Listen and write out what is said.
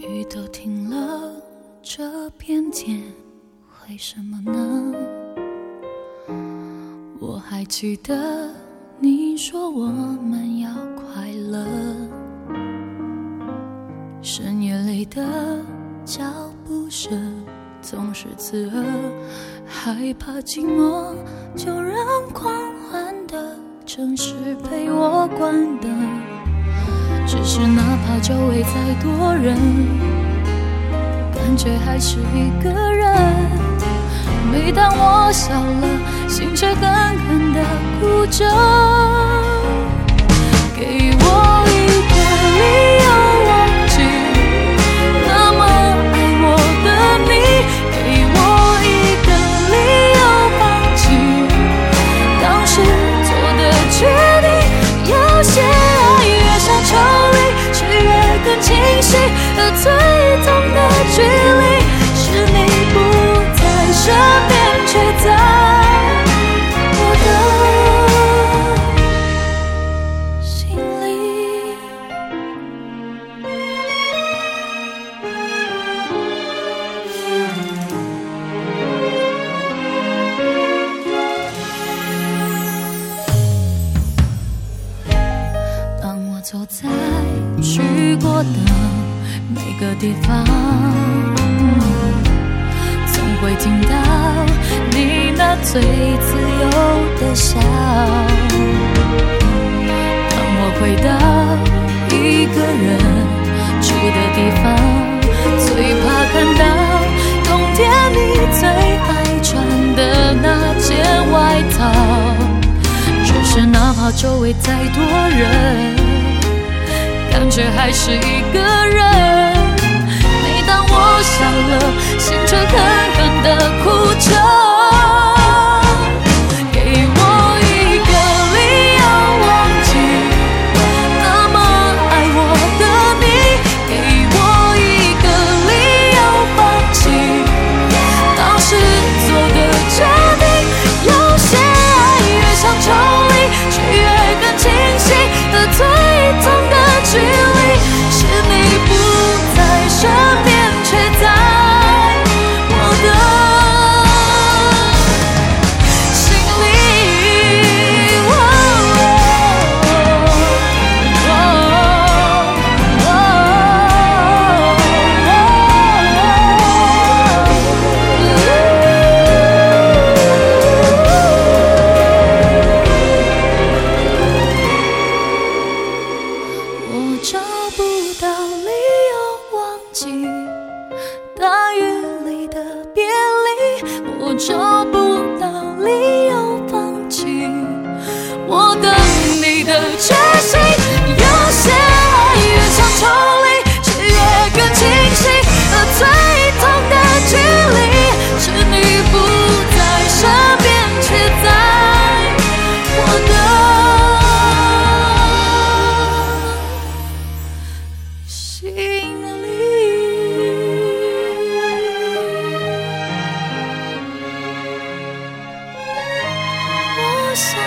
雨都停了，这片天为什么呢？我还记得你说我们要快乐，深夜里的脚步声总是刺耳，害怕寂寞就让狂欢的城市陪我关灯。只是哪怕周围再多人，感觉还是一个人。每当我笑了，心却狠狠地哭着。给我一个理由忘记那么爱我的你，给我一个理由放弃当时做的决定。有些爱越像抽离，却越更清晰，而最痛的距离是你不在身边，却在我的心里。当我走在去过的每个地方，总会听到你那最自由的笑。当我回到一个人住的地方，最怕看到冬天你最爱穿的那件外套。只是哪怕周围再多人，感觉还是一个人。每当我笑了，心却狠狠地哭着。给我一个理由忘记那么爱我的你，给我一个理由放弃当时做的决定。有些爱越想抽离，却越更清晰，而最痛的距离是你不在身边，却在我的心里。我找不到理由忘记大雨里的别离，我找不到理由放弃我等你的决心。有些爱越想抽离，却越更清晰，而最痛的距离是你不在身边，却在我的心里。我想